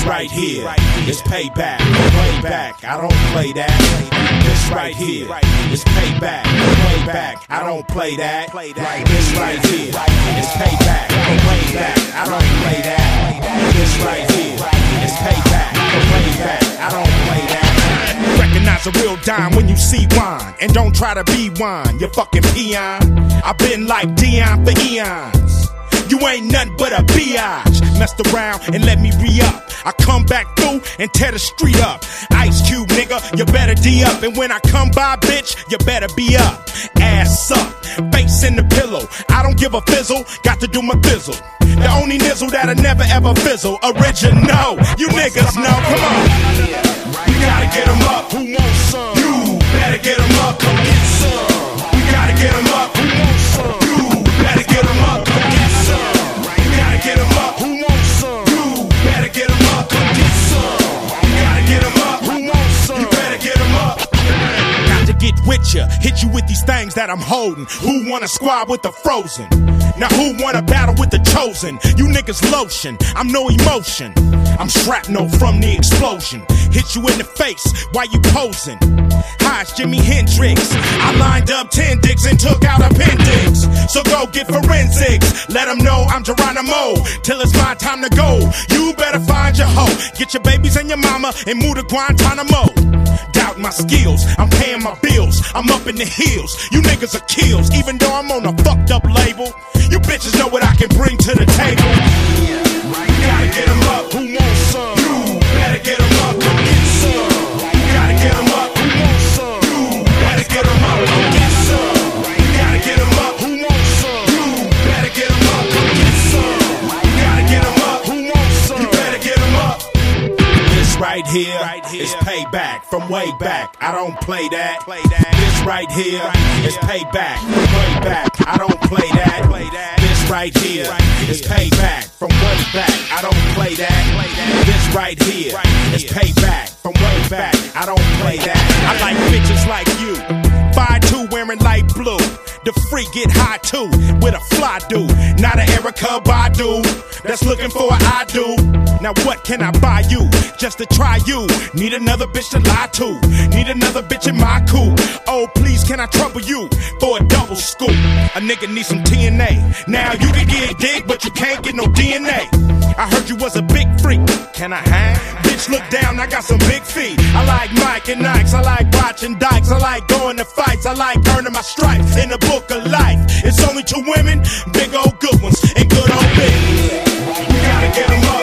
right here is payback. Way back, I don't play that. This right here is payback. Way back, I don't play that. This right here is payback. Way back, I don't play that. This right here is payback. Way back, I don't play that. Recognize a real dime when you see wine, and don't try to be wine, you fucking peon. I've been like Dion for eons. You ain't nothing but a biatch. Messed around and let me re-up. I come back through and tear the street up. Ice Cube, nigga, you better D up. And when I come by, bitch, you better be up. Ass up, face in the pillow. I don't give a fizzle, got to do my thizzle. The only nizzle that'll never ever fizzle. Original, you niggas know, come on. We gotta get them up, who wants some? You better get them up, come get some. We gotta get them up, who wants some? You better get them up, come get some. We gotta get them up, who wants some? You better get them up, come get some. We gotta get them up, who wants some? You better get them up. Got to get with ya, hit you with these things that I'm holding. Who wanna squad with the frozen? Now who wanna battle with the chosen? You niggas lotion, I'm no emotion. I'm shrapnel from the explosion. Hit you in the face while you posing. Hi, it's Jimi Hendrix. I lined up 10 dicks and took out appendix. So go get forensics. Let them know I'm Geronimo. Till it's my time to go. You better find your hoe. Get your babies and your mama and move to Guantanamo. Doubt my skills, I'm paying my bills. I'm up in the hills. You niggas are kills. Even though I'm on a fucked up label, you bitches know what I can bring to the table. You gotta get them up. Who wants some? You better get them up. Come get some. You gotta get them up. Who wants some? You better get them up. Come get some. You gotta get them up. Who wants some? You better get them up. Come get some. You gotta get them up. Who wants some? You better get them up. This right here is payback from way back. I don't play that. This right here is payback from way back. I don't play that. This right here is payback from way back. I don't play that. This right here is payback from way back. I don't play that. I like bitches like you. 5'2" wearing light blue. The freak get high too with a fly dude. Not an Erykah Badu that's looking for an I do. Now what can I buy you just to try you? Need another bitch to lie to. Need another bitch in my coupe. Oh please can I trouble you for a double scoop? A nigga need some TNA. Now you can get dick but you can't get no DNA. I heard you was a big freak. Can I hang? Bitch look down, I got some big feet. I like Mike and Nikes. I like watching dykes. I like going to fights. I like earning my stripes in the book of life. It's only 2 women, big old good ones and good old bitches. You gotta get them up.